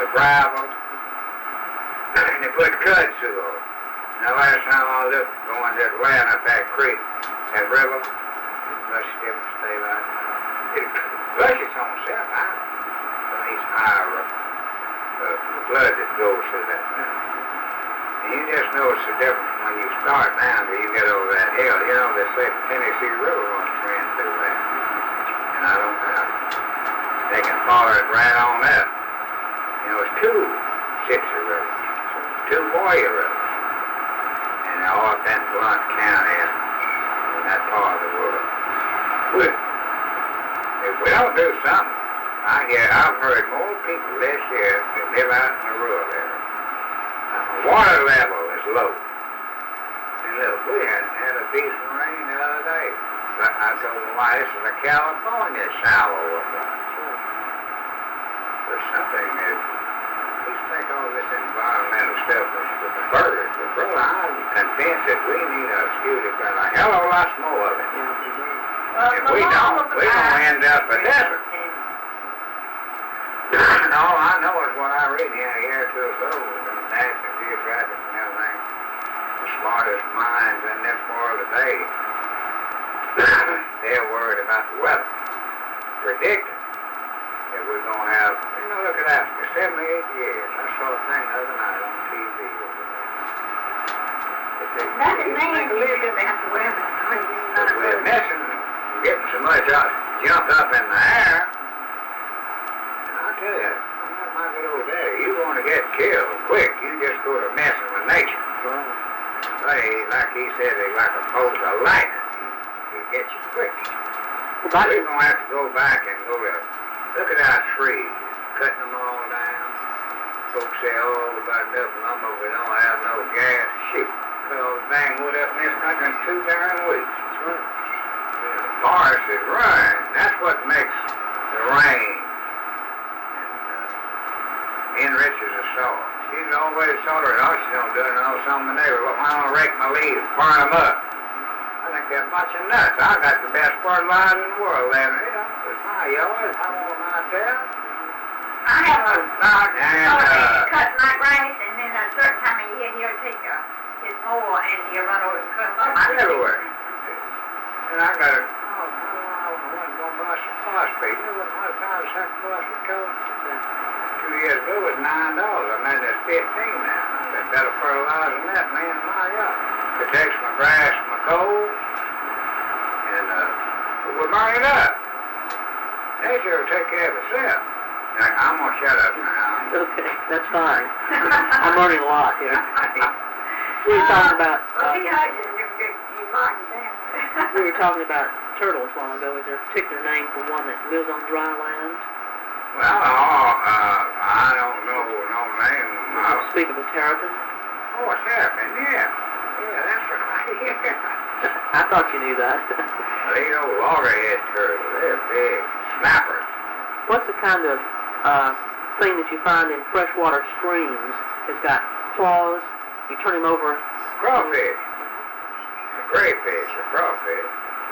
the gravel, and they put kudzu on. Now last time I was up going just laying up that creek, that river, rush different stay like that. It rushes on itself out. These higher blood that goes through that mountain. And you just notice the difference when you start down till you get over that hill. You know, they say the Tennessee River runs ran through that. And I don't doubt it. They can follow it right on up. You know, it's two Sixer rivers, two Warrior rivers. And they're all up in Blunt County in that part of the world. But if we don't do something, I've heard more people this year that live out in the rural area. The water level is low. And look, we had a decent rain the other day. I told them why this is a California shallow water. There's something that we think all this environmental stuff is perverted. But brother, I'm convinced that we need a hell of a lot more of it. If we don't, we're going to end up a desert. And all I know is what I read here a year or two ago in National Geographic and everything. The smartest minds in this world today, they're worried about the weather. Predicting that we're going to have, look at that, for 78 years. I saw a thing the other night on TV over there. That is mainly about the weather. We're missing, getting so much junk up in the air. I tell you, I'm not my good old daddy. You want to get killed quick, you just go to messing with nature. Like he said, they like a bolt of lightning. He gets you quick. Well, we're going to have to go back and go to, look at our trees, cutting them all down. Folks say, oh, we got enough lumber, we don't have no gas. Shoot, cut all the dang wood up in this country in 2 darn weeks. That's right. The forest is running. That's what makes the rain. Enriches the soil. She's always told her, she don't do it, some of the neighbors, well, why don't I rake my leaves, burn them up? I think they're a bunch of nuts. I got the best fertilizer in the world there. It's my yard, I want my tell. I have a cut my grass, and then a certain time of year, he'll take his mower and he'll run over and cut them up. Everywhere. And I got it. I wasn't going to buy some phosphate. You know what my pound sack of phosphate cost? 2 years ago it was $9. I mean, it's 15 now. I said, better fertilizer than that, man, in my yard. Protects my grass from my cold, and we'll burn it up. Nature will take care of itself. Now, I'm going to shut up now. Okay, that's fine. I'm learning a lot here. We were talking about... we were talking about turtles a while ago. Is there a particular name for one that lives on dry land? Well, I don't know no name. Speak of a terrapin? Oh, a terrapin, yeah. Yeah, that's right. Yeah. I thought you knew that. These old loggerhead turtles, they're big. Snappers. What's the kind of thing that you find in freshwater streams? It's got claws. You turn him over. Crawfish. A crayfish, a crawfish.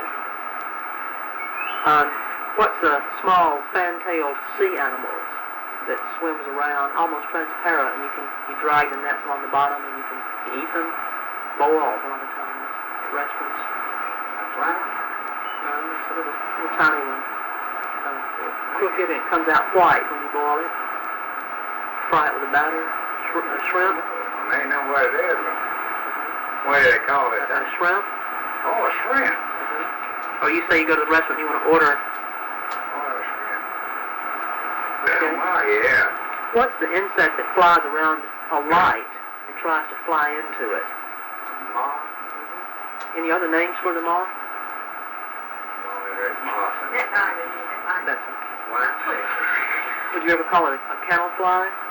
What's a small fan-tailed sea animal that swims around, almost transparent, and you drag the nets along the bottom, and you can eat them? Boils a lot of times at restaurants. A clown? No, it's a little tiny one. Crooked, and it comes out white when you boil it. Fry it with a batter. Shrimp. I may know what it is, but what do they call it? A shrimp. Oh, a shrimp. Oh, you say you go to the restaurant and you want to order. Oh, a shrimp. Well, yeah. What's the insect that flies around a light and tries to fly into it? Moth. Any other names for the moth? Well, there's moth. That's all I need. That's okay. What? Would you ever call it a kennel fly?